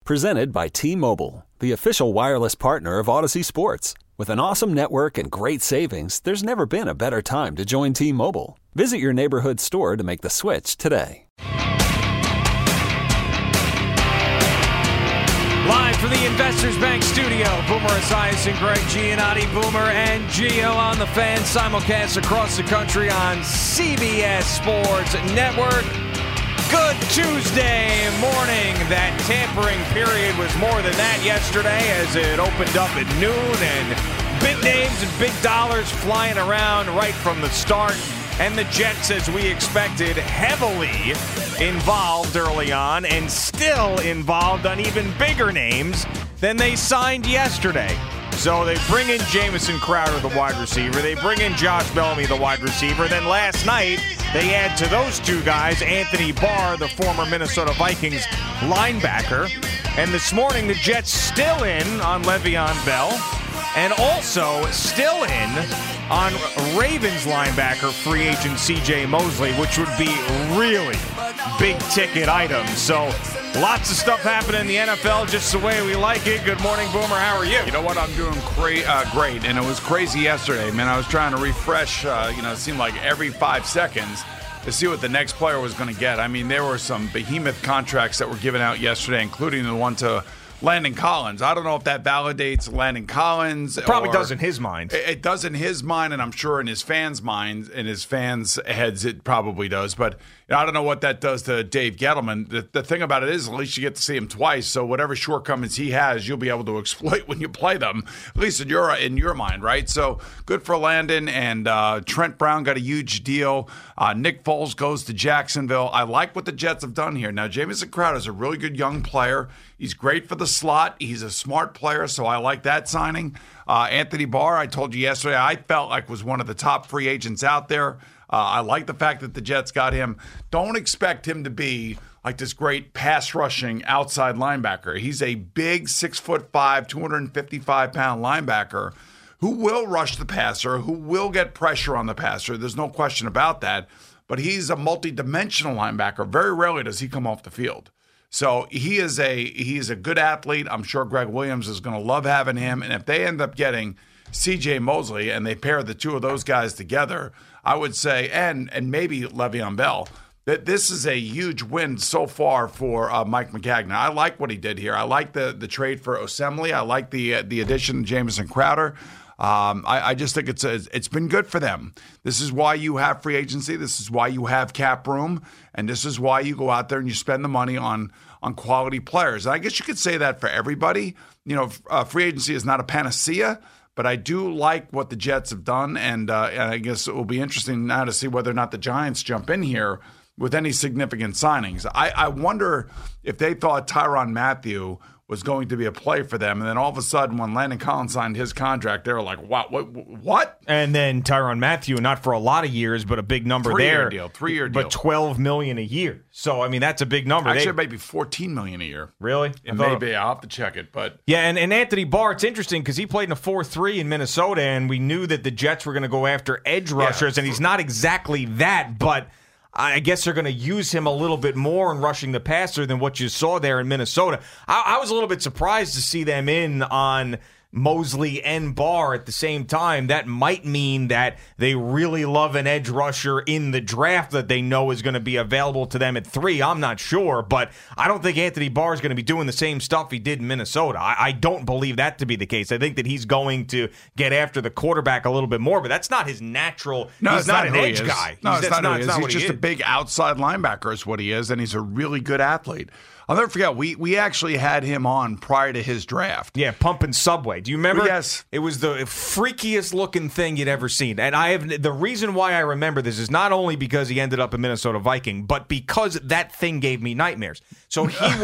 Presented by T-Mobile, the official wireless partner of Odyssey Sports. With an awesome network and great savings, there's never been a better time to join T-Mobile. Visit your neighborhood store to make the switch today. Live from the Investors Bank studio, Boomer Esiason, Greg Giannotti, Boomer and Gio on the Fan, simulcast across the country on CBS Sports Network. Good Tuesday morning. That tampering period was more than that yesterday as it opened up at noon, and big names and big dollars flying around right from the start. And the Jets, as we expected, heavily involved early on and still involved on even bigger names than they signed yesterday. So they bring in Jamison Crowder, the wide receiver. They bring in Josh Bellamy, the wide receiver. Then last night, they add to those two guys Anthony Barr, the former Minnesota Vikings linebacker. And this morning, the Jets still in on Le'Veon Bell and also still in on Ravens linebacker free agent C.J. Mosley, which would be really big-ticket items. So lots of stuff happening in the NFL just the way we like it. Good morning, Boomer. How are you? You know what? I'm doing great, and it was crazy yesterday. Man, I was trying to refresh, it seemed like every 5 seconds to see what the next player was going to get. I mean, there were some behemoth contracts that were given out yesterday, including the one to Landon Collins. I don't know if that validates Landon Collins. It probably does in his mind. It does in his mind, and I'm sure in his fans' minds, in his fans' heads, it probably does. But I don't know what that does to Dave Gettleman. The thing about it is, at least you get to see him twice, so whatever shortcomings he has, you'll be able to exploit when you play them, at least in your mind, right? So good for Landon, and Trent Brown got a huge deal. Nick Foles goes to Jacksonville. I like what the Jets have done here. Now, Jamison Crowder is a really good young player. He's great for the slot. He's a smart player, so I like that signing. Anthony Barr, I told you yesterday, I felt like was one of the top free agents out there. I like the fact that the Jets got him. Don't expect him to be like this great pass-rushing outside linebacker. He's a big 6'5", 255-pound linebacker who will rush the passer, who will get pressure on the passer. There's no question about that. But he's a multi-dimensional linebacker. Very rarely does he come off the field. So he is a good athlete. I'm sure Greg Williams is going to love having him. And if they end up getting C.J. Mosley and they pair the two of those guys together, I would say, and maybe Le'Veon Bell, that this is a huge win so far for Mike Maccagnan. I like what he did here. I like the trade for Osemele. I like the addition of Jamison Crowder. I just think it's been good for them. This is why you have free agency. This is why you have cap room. And this is why you go out there and you spend the money on quality players. And I guess you could say that for everybody. Free agency is not a panacea, but I do like what the Jets have done. And I guess it will be interesting now to see whether or not the Giants jump in here with any significant signings. I wonder if they thought Tyrann Mathieu was going to be a play for them. And then all of a sudden, when Landon Collins signed his contract, they were like, what? And then Tyrann Mathieu, not for a lot of years, but a big number there. 3-year deal. But $12 million a year. So, I mean, that's a big number. Actually, maybe $14 million a year. Really? Maybe. I'll have to check it. But yeah, and Anthony Barr, it's interesting because he played in a 4-3 in Minnesota, and we knew that the Jets were going to go after edge rushers, and he's not exactly that, but I guess they're going to use him a little bit more in rushing the passer than what you saw there in Minnesota. I was a little bit surprised to see them in on Mosley and Barr at the same time. That might mean that they really love an edge rusher in the draft that they know is going to be available to them at 3. I'm not sure, but I don't think Anthony Barr is going to be doing the same stuff he did in Minnesota. I don't believe that to be the case. I think that he's going to get after the quarterback a little bit more, but that's not his natural. No, he's not an edge guy. No, it's not He's just a big outside linebacker is what he is, and he's a really good athlete. I'll never forget, we actually had him on prior to his draft. Yeah, pumping Subway. Do you remember? Yes. It was the freakiest looking thing you'd ever seen. And the reason why I remember this is not only because he ended up a Minnesota Viking, but because that thing gave me nightmares. So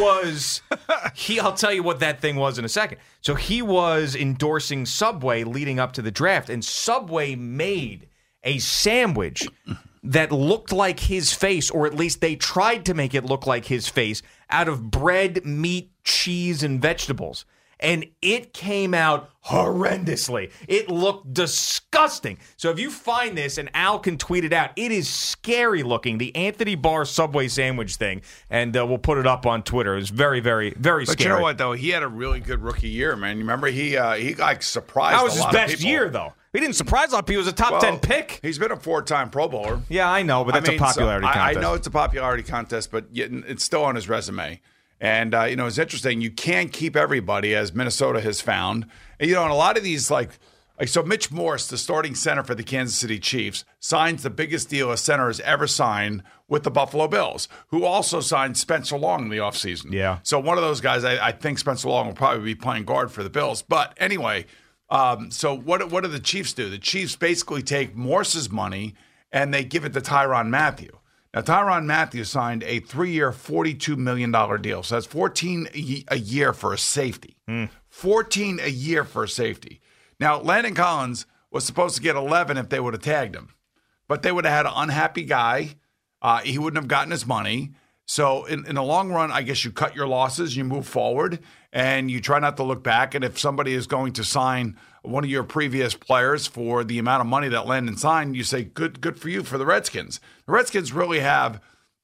I'll tell you what that thing was in a second. So he was endorsing Subway leading up to the draft, and Subway made a sandwich that looked like his face, or at least they tried to make it look like his face, out of bread, meat, cheese, and vegetables. and it came out horrendously. It looked disgusting. So if you find this, and Al can tweet it out, it is scary looking, the Anthony Barr Subway sandwich thing, and we'll put it up on Twitter. It was very, very, very scary. But you know what, though? He had a really good rookie year, man. You remember he like surprised a lot of people. That was his best year, though. He didn't surprise a lot of people. He was a top 10 pick. He's been a 4-time Pro Bowler. Yeah, I know, but that's a popularity contest. I know it's a popularity contest, but it's still on his resume. And, it's interesting. You can't keep everybody, as Minnesota has found. And, and a lot of these, so Mitch Morse, the starting center for the Kansas City Chiefs, signs the biggest deal a center has ever signed with the Buffalo Bills, who also signed Spencer Long in the offseason. Yeah. So one of those guys, I think Spencer Long will probably be playing guard for the Bills. But anyway, so what do the Chiefs do? The Chiefs basically take Morse's money and they give it to Tyrann Mathieu. Now, Tyrann Mathieu signed a 3-year, $42 million deal. So that's $14 a year for a safety. $14 a year for a safety. Now, Landon Collins was supposed to get 11 if they would have tagged him. But they would have had an unhappy guy. He wouldn't have gotten his money. So in the long run, I guess you cut your losses, you move forward, and you try not to look back. And if somebody is going to sign one of your previous players for the amount of money that Landon signed, you say, good for you for the Redskins. The Redskins really have,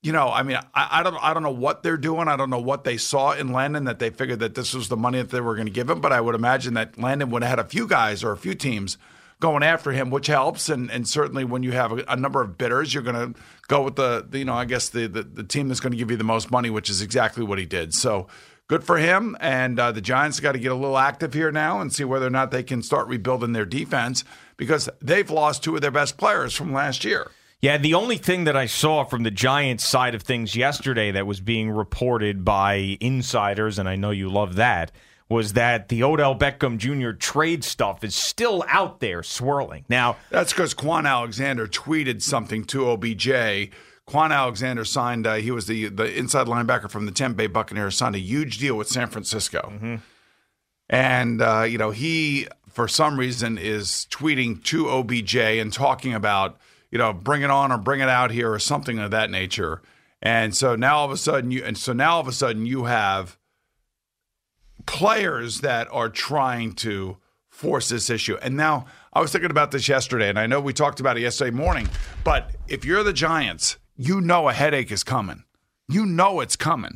I don't know what they're doing. I don't know what they saw in Landon that they figured that this was the money that they were going to give him. But I would imagine that Landon would have had a few guys or a few teams going after him, which helps. And certainly when you have a number of bidders, you're going to go with the team that's going to give you the most money, which is exactly what he did. So good for him. And the Giants got to get a little active here now and see whether or not they can start rebuilding their defense, because they've lost 2 of their best players from last year. Yeah, the only thing that I saw from the Giants side of things yesterday that was being reported by insiders, and I know you love that, was that the Odell Beckham Jr. trade stuff is still out there swirling. Now, that's because Quan Alexander tweeted something to OBJ. Quan Alexander signed, he was the inside linebacker from the Tampa Bay Buccaneers, signed a huge deal with San Francisco. Mm-hmm. And, he, for some reason, is tweeting to OBJ and talking about, bring it on or bring it out here or something of that nature. And so now all of a sudden you have players that are trying to force this issue. And now I was thinking about this yesterday, and I know we talked about it yesterday morning, but if you're the Giants, a headache is coming. You know it's coming.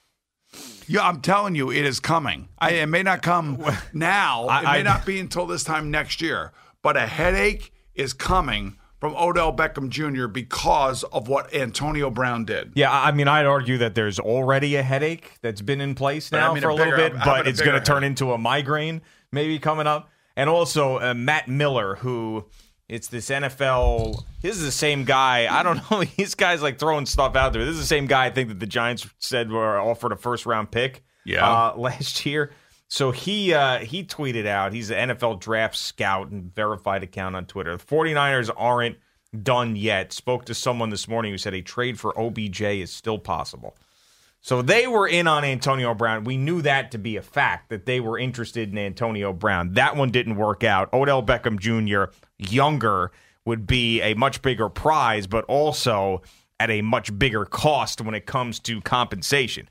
Yeah, I'm telling you, it is coming. It may not come now. It may not be until this time next year. But a headache is coming from Odell Beckham Jr. because of what Antonio Brown did. Yeah, I'd argue that there's already a headache that's been in place now for a little bit, but it's going to turn into a migraine maybe coming up. And also Matt Miller, who it's this NFL. This is the same guy. I don't know. These guys like throwing stuff out there. This is the same guy I think that the Giants said were offered a first-round pick last year. So he tweeted out, he's an NFL draft scout and verified account on Twitter. The 49ers aren't done yet. Spoke to someone this morning who said a trade for OBJ is still possible. So they were in on Antonio Brown. We knew that to be a fact, that they were interested in Antonio Brown. That one didn't work out. Odell Beckham Jr., younger, would be a much bigger prize, but also at a much bigger cost when it comes to compensation.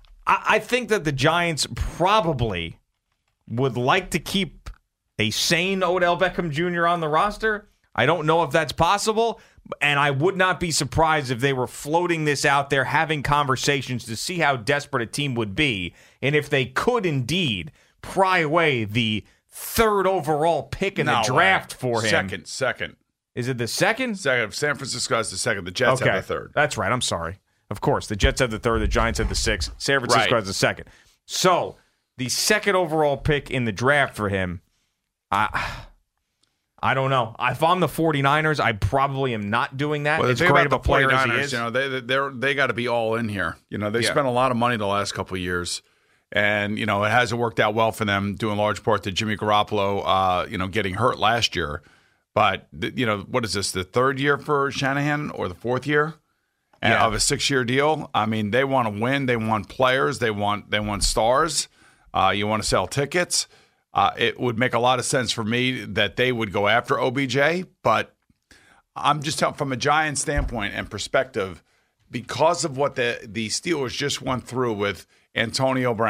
I think that the Giants probably would like to keep a sane Odell Beckham Jr. on the roster. I don't know if that's possible, and I would not be surprised if they were floating this out there, having conversations to see how desperate a team would be, and if they could indeed pry away the 3rd overall pick in the draft for him. Second. Is it the second? Second. San Francisco has the second. The Jets have the 3rd. That's right. I'm sorry. Of course, the Jets have the 3rd, the Giants have the 6th, San Francisco has the 2nd. So, the 2nd overall pick in the draft for him, I don't know. If I'm the 49ers, I probably am not doing that. Well, it's great of a player as he is. They got to be all in here. They spent a lot of money the last couple of years, and it hasn't worked out well for them, due in large part to Jimmy Garoppolo, getting hurt last year. But what is this? The 3rd year for Shanahan or the 4th year? And of a 6-year deal. I mean, they want to win. They want players. They want stars. You want to sell tickets. It would make a lot of sense for me that they would go after OBJ. But I'm just telling from a Giants standpoint and perspective, because of what the Steelers just went through with Antonio Brown,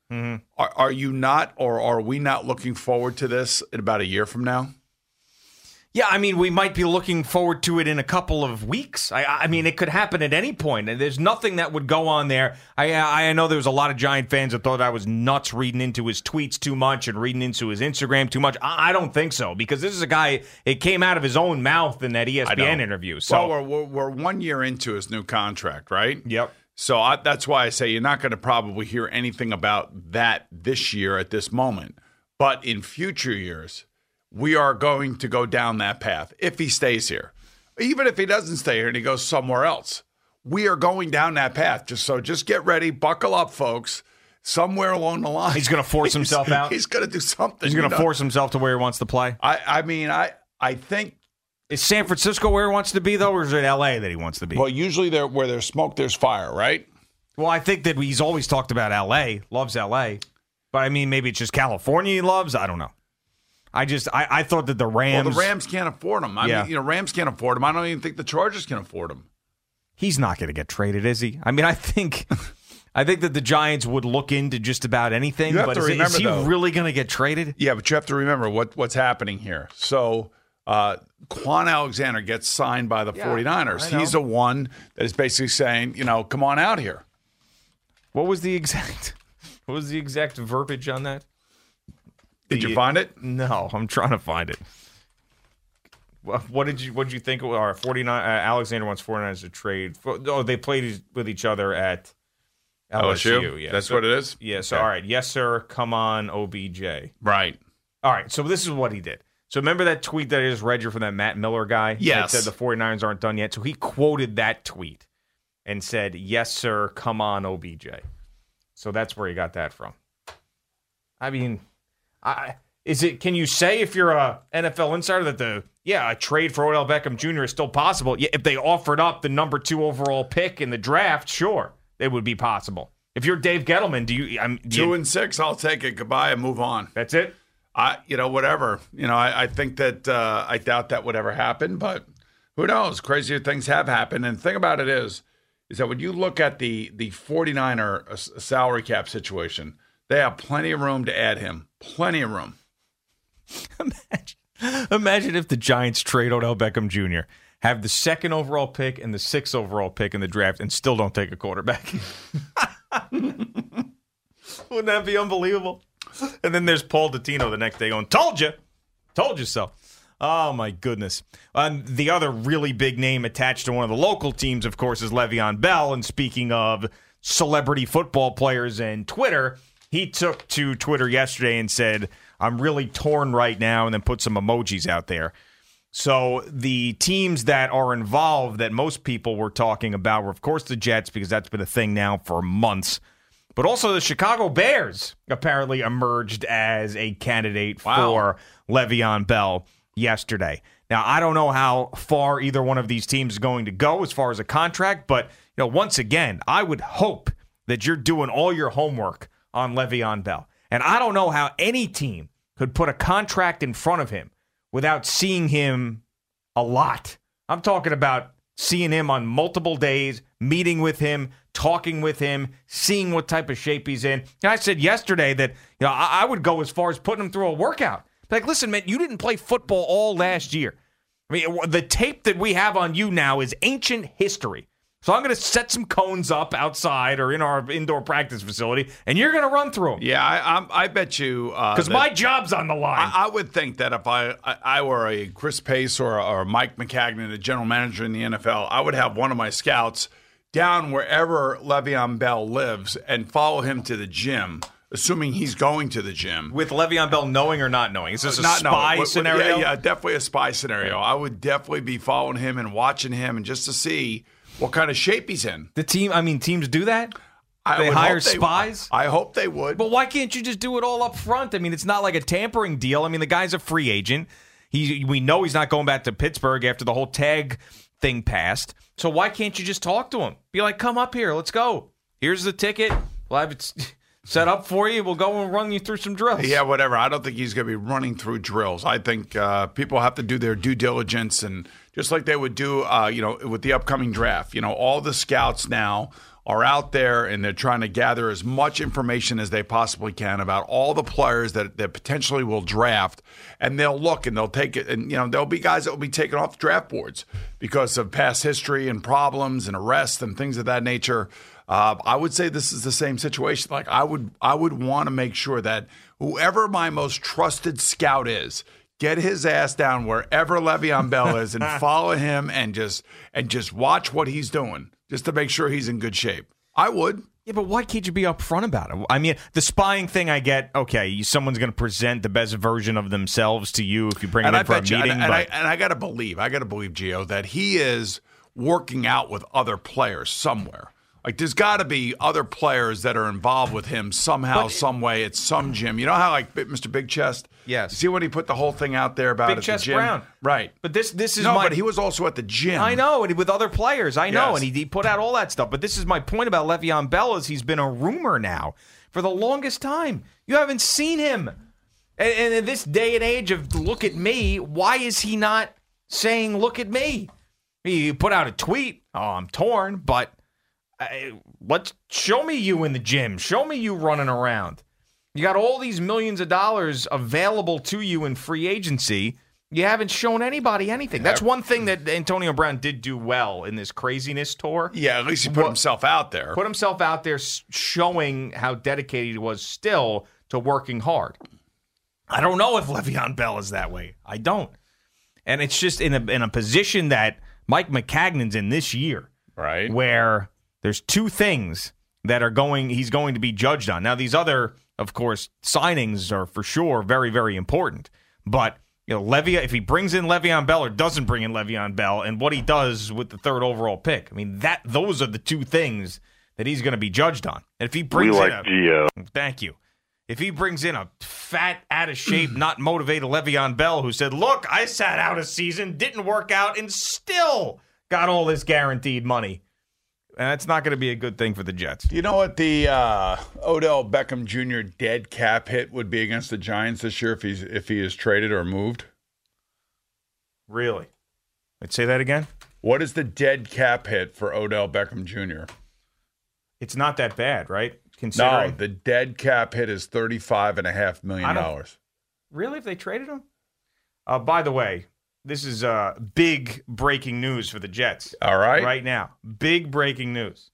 Mm-hmm. Are you not, or are we not looking forward to this in about a year from now? Yeah, I mean, we might be looking forward to it in a couple of weeks. I mean, it could happen at any point, and there's nothing that would go on there. I know there was a lot of Giant fans that thought I was nuts reading into his tweets too much and reading into his Instagram too much. I don't think so, because this is a guy, it came out of his own mouth in that ESPN interview. So we're 1 year into his new contract, right? Yep. So that's why I say you're not going to probably hear anything about that this year at this moment. But in future years, we are going to go down that path if he stays here. Even if he doesn't stay here and he goes somewhere else, we are going down that path. Just get ready, buckle up, folks. Somewhere along the line, he's going to force himself out. He's going to do something. He's going to force himself to where he wants to play. I mean, I think. Is San Francisco where he wants to be, though, or is it L.A. that he wants to be? Well, usually where there's smoke, there's fire, right? Well, I think that he's always talked about L.A., loves L.A., but I mean, maybe it's just California he loves. I don't know. I thought that the Rams... Well, the Rams can't afford him. I mean, Rams can't afford him. I don't even think the Chargers can afford him. He's not going to get traded, is he? I mean, I think that the Giants would look into just about anything, but is he really going to get traded? Yeah, but you have to remember what's happening here. So, Quan Alexander gets signed by the 49ers. He's the one that is basically saying, come on out here. What was the exact verbiage on that? Did you find it? No, I'm trying to find it. What did you think? 49 Alexander wants 49ers to trade. They played with each other at LSU. Yeah, that's what it is? Yeah, so all right. Yes, sir. Come on, OBJ. Right. All right, so this is what he did. So remember that tweet that I just read you from that Matt Miller guy? Yes. That said the 49ers aren't done yet. So he quoted that tweet and said, yes, sir. Come on, OBJ. So that's where he got that from. I mean... Can you say, if you're a NFL insider, that a trade for Odell Beckham Jr. is still possible? Yeah, if they offered up the number 2 overall pick in the draft, sure, it would be possible. If you're Dave Gettleman, 2 and 6, I'll take it. Goodbye and move on. That's it. Whatever. I think that I doubt that would ever happen, but who knows? Crazier things have happened. And the thing about it is that when you look at the 49er salary cap situation, they have plenty of room to add him. Plenty of room. Imagine if the Giants trade Odell Beckham Jr., have the 2nd overall pick and the 6th overall pick in the draft, and still don't take a quarterback. Wouldn't that be unbelievable? And then there's Paul Dottino the next day going, told you so. Oh, my goodness. The other really big name attached to one of the local teams, of course, is Le'Veon Bell. And speaking of celebrity football players and Twitter, he took to Twitter yesterday and said, I'm really torn right now, and then put some emojis out there. So the teams that are involved that most people were talking about were, of course, the Jets, because that's been a thing now for months. But also the Chicago Bears apparently emerged as a candidate for Le'Veon Bell yesterday. Now, I don't know how far either one of these teams is going to go as far as a contract, but once again, I would hope that you're doing all your homework on Le'Veon Bell. And I don't know how any team could put a contract in front of him without seeing him a lot. I'm talking about seeing him on multiple days, meeting with him, talking with him, seeing what type of shape he's in. And I said yesterday that I would go as far as putting him through a workout. Like, listen, man, you didn't play football all last year. I mean, the tape that we have on you now is ancient history. So I'm going to set some cones up outside or in our indoor practice facility, and you're going to run through them. Yeah, I bet you. Because my job's on the line. I would think that if I were a Chris Pace or a Mike McCagnon, a general manager in the NFL, I would have one of my scouts down wherever Le'Veon Bell lives and follow him to the gym, assuming he's going to the gym. With Le'Veon Bell knowing or not knowing? Is this a spy scenario? Yeah, definitely a spy scenario. I would definitely be following him and watching him and just to see what kind of shape he's in. Teams do that? They hire spies? I hope they would. But why can't you just do it all up front? I mean, it's not like a tampering deal. I mean, the guy's a free agent. We know he's not going back to Pittsburgh after the whole tag thing passed. So why can't you just talk to him? Be like, come up here. Let's go. Here's the ticket. We'll have it set up for you. We'll go and run you through some drills. Yeah, whatever. I don't think he's going to be running through drills. I think people have to do their due diligence and just like they would do, with the upcoming draft. All the scouts now are out there and they're trying to gather as much information as they possibly can about all the players that potentially will draft, and they'll look and they'll take it, and there'll be guys that will be taken off draft boards because of past history and problems and arrests and things of that nature. I would say this is the same situation. Like I would want to make sure that whoever my most trusted scout is, get his ass down wherever Le'Veon Bell is and follow him and just watch what he's doing, just to make sure he's in good shape. I would. Yeah, but why can't you be upfront about it? I mean, the spying thing, I get. Okay, someone's going to present the best version of themselves to you if you bring it in for a meeting. And I got to believe, Gio, that he is working out with other players somewhere. Like, there's got to be other players that are involved with him somehow, some way at some gym. You know how, like, Mr. Big Chest? Yes. See when he put the whole thing out there about Big at Chest the gym? Brown. Right. But this is but he was also at the gym. I know, and with other players. I know, Yes. and he put out all that stuff. But this is my point about Le'Veon Bell is he's been a rumor now for the longest time. You haven't seen him. And in this day and age of look at me, why is he not saying look at me? He put out a tweet. Oh, I'm torn, but let's show me you in the gym. Show me you running around. You got all these millions of dollars available to you in free agency. You haven't shown anybody anything. That's one thing that Antonio Brown did do well in this craziness tour. Yeah, at least he put himself out there. Put himself out there showing how dedicated he was still to working hard. I don't know if Le'Veon Bell is that way. I don't. And it's just in a position that Mike Maccagnan's in this year. Right. Where there's two things that he's going to be judged on. Now, these other, of course, signings are for sure very, very important. But, if he brings in Le'Veon Bell or doesn't bring in Le'Veon Bell, and what he does with the third overall pick, I mean, those are the two things that he's going to be judged on. And if he brings Gio. Thank you. If he brings in a fat, out-of-shape, not motivated Le'Veon Bell who said, look, I sat out a season, didn't work out, and still got all this guaranteed money. And that's not going to be a good thing for the Jets. Do you know what the Odell Beckham Jr. dead cap hit would be against the Giants this year if he is traded or moved? Really? Let's say that again? What is the dead cap hit for Odell Beckham Jr.? It's not that bad, right? Considering... No, the dead cap hit is $35.5 million. Really? If they traded him? By the way, this is big breaking news for the Jets. All right. Right now. Big breaking news.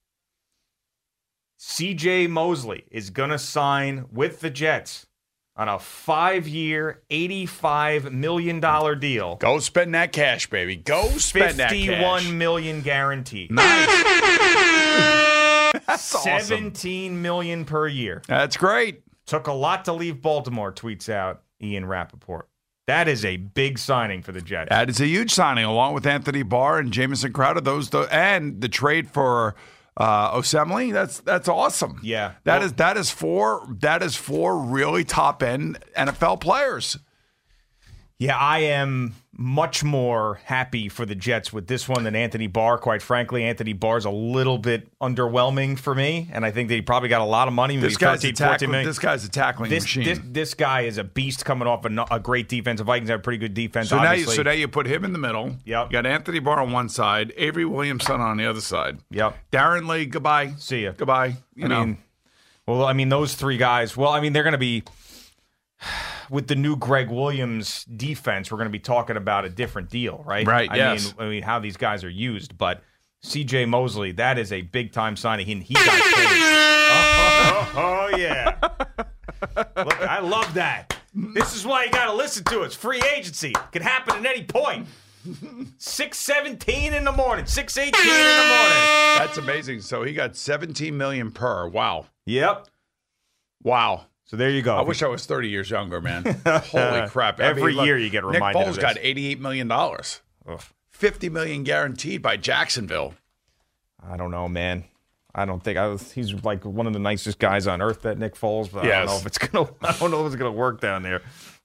C.J. Mosley is going to sign with the Jets on a 5-year, $85 million deal. Go spend that cash, baby. Go spend that cash. $51 million guaranteed. Nice. That's awesome. $17 million per year. That's great. Took a lot to leave Baltimore, tweets out Ian Rappaport. That is a big signing for the Jets. That is a huge signing, along with Anthony Barr and Jamison Crowder. And the trade for Osemele. That's awesome. Yeah, that is four really top end NFL players. Yeah, I am much more happy for the Jets with this one than Anthony Barr. Quite frankly, Anthony Barr's a little bit underwhelming for me, and I think they probably got a lot of money. This guy's a tackling machine. This guy is a beast coming off a great defense. The Vikings have a pretty good defense, so obviously. Now you put him in the middle. Yep. You got Anthony Barr on one side, Avery Williamson on the other side. Yep. Darren Lee, goodbye. See ya. Goodbye. I mean, those three guys, they're going to be... With the new Greg Williams defense, we're going to be talking about a different deal, right? Right, yes. I mean, how these guys are used. But C.J. Mosley, that is a big-time signing. He got paid. Oh, yeah. Look, I love that. This is why you got to listen to us. Free agency. It can happen at any point. 6:17 in the morning. 6:18 in the morning. That's amazing. So he got $17 million per. Wow. Yep. Wow. So there you go. I wish I was 30 years younger, man. Holy crap. Every year you get reminded Nick of Foles this. got $88 million. $50 million guaranteed by Jacksonville. I don't know, man. I don't think he's like one of the nicest guys on earth, that Nick Foles. But yes. I don't know if it's gonna work down there.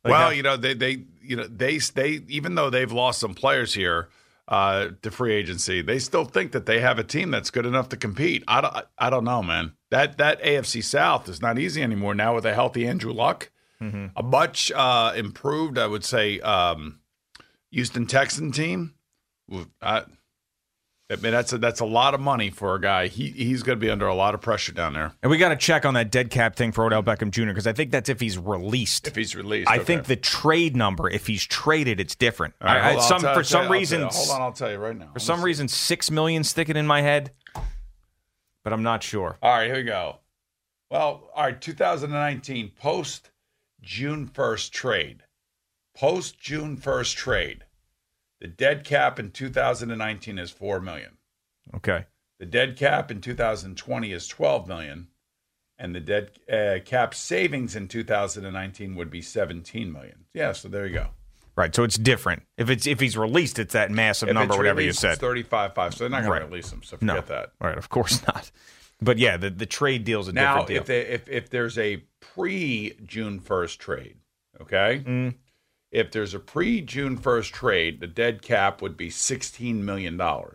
They even though they've lost some players here to free agency, they still think that they have a team that's good enough to compete. I don't know, man. That AFC South is not easy anymore now with a healthy Andrew Luck. Mm-hmm. A much improved, I would say, Houston Texan team I mean, that's a lot of money for a guy. He's going to be under a lot of pressure down there. And we got to check on that dead cap thing for Odell Beckham Jr. because I think that's if he's released. If he's released, I think the trade number, if he's traded, it's different. All right, For some reason, I'll tell you right now. For some reason, $6 million sticking in my head, but I'm not sure. All right, here we go. Well, all right, 2019 post June 1st trade. Post June 1st trade. The dead cap in 2019 is $4 million. Okay. The dead cap in 2020 is $12 million, and the dead cap savings in 2019 would be $17 million. Yeah, so there you go. Right, so it's different. If he's released, it's that massive number, whatever you said. It's 35.5, so they're not going to release him. So forget that. Right, of course not. But yeah, the trade deal's a different deal. Now, if there's a pre-June 1st trade, okay. If there's a pre-June 1st trade, the dead cap would be $16 million.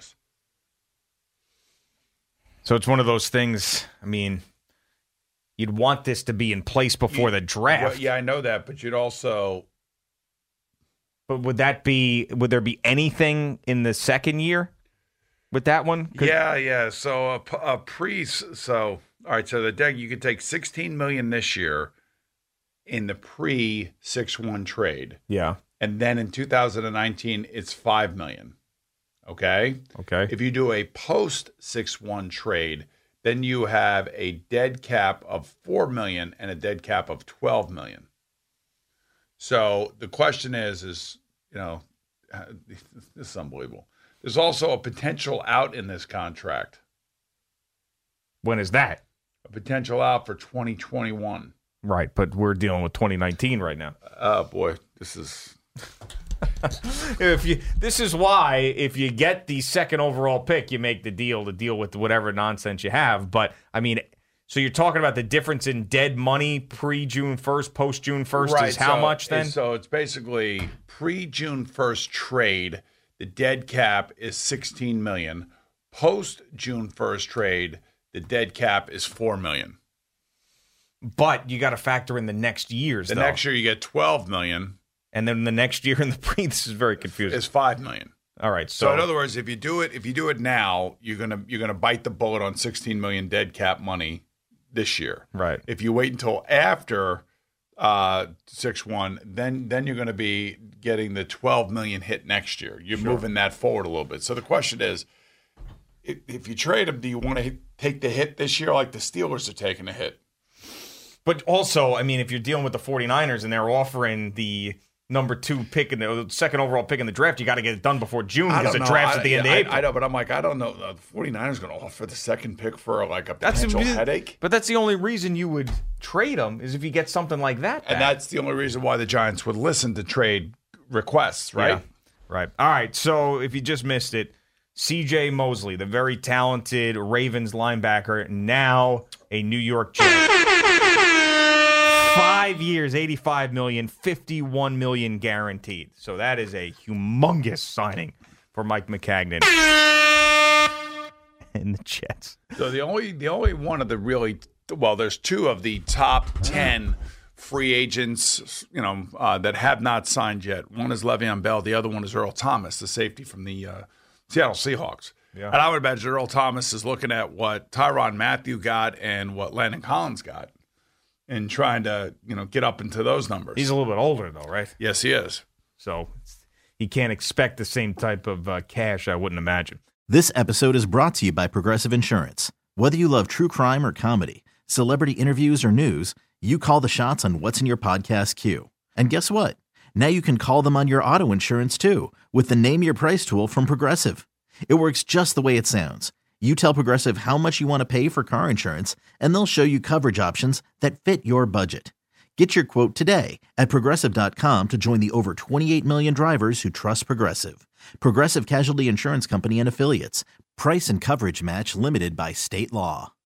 So it's one of those things, I mean, you'd want this to be in place before the draft. Well, yeah, I know that, but you'd also... But would there be anything in the second year with that one? Yeah. So all right, so the dead, you could take $16 million this year in the pre-6-1 trade. Yeah. And then in 2019, it's $5 million. Okay? Okay. If you do a post-6-1 trade, then you have a dead cap of $4 million and a dead cap of $12 million. So the question is, this is unbelievable. There's also a potential out in this contract. When is that? A potential out for 2021. Right, but we're dealing with 2019 right now. Oh, boy, this is... This is why if you get the second overall pick, you make the deal to deal with whatever nonsense you have. But, I mean, so you're talking about the difference in dead money pre-June 1st, post-June 1st right, is how much then? So it's basically pre-June 1st trade, the dead cap is $16 million. Post-June 1st trade, the dead cap is $4 million. But you got to factor in the next years, The next year you get $12 million. And then the next year in the pre, this is very confusing. It's $5 million. All right. So in other words, if you do it now, you're gonna bite the bullet on $16 million dead cap money this year. Right. If you wait until after 6-1, then you're going to be getting the $12 million hit next year. You're moving that forward a little bit. So the question is, if you trade him, do you want to take the hit this year like the Steelers are taking a hit? But also, I mean, if you're dealing with the 49ers and they're offering the number 2 pick in the second overall pick in the draft, you got to get it done before June because the draft's at the end of April. I know, but I'm like, I don't know. The 49ers going to offer the second pick for like a potential headache. But that's the only reason you would trade them is if you get something like that back. And that's the only reason why the Giants would listen to trade requests, right? Yeah. Right. All right. So if you just missed it, C.J. Mosley, the very talented Ravens linebacker, now a New York Jet. 5 years, $85 million, $51 million guaranteed. So that is a humongous signing for Mike Maccagnan and the Jets. So the only one of the really there's 2 of the top 10 free agents, that have not signed yet. One is Le'Veon Bell. The other one is Earl Thomas, the safety from the Seattle Seahawks. Yeah. And I would imagine Earl Thomas is looking at what Tyrann Mathieu got and what Landon Collins got and trying to, get up into those numbers. He's a little bit older, though, right? Yes, he is. So he can't expect the same type of cash, I wouldn't imagine. This episode is brought to you by Progressive Insurance. Whether you love true crime or comedy, celebrity interviews or news, you call the shots on what's in your podcast queue. And guess what? Now you can call them on your auto insurance, too, with the Name Your Price tool from Progressive. It works just the way it sounds. You tell Progressive how much you want to pay for car insurance, and they'll show you coverage options that fit your budget. Get your quote today at Progressive.com to join the over 28 million drivers who trust Progressive. Progressive Casualty Insurance Company and Affiliates. Price and coverage match limited by state law.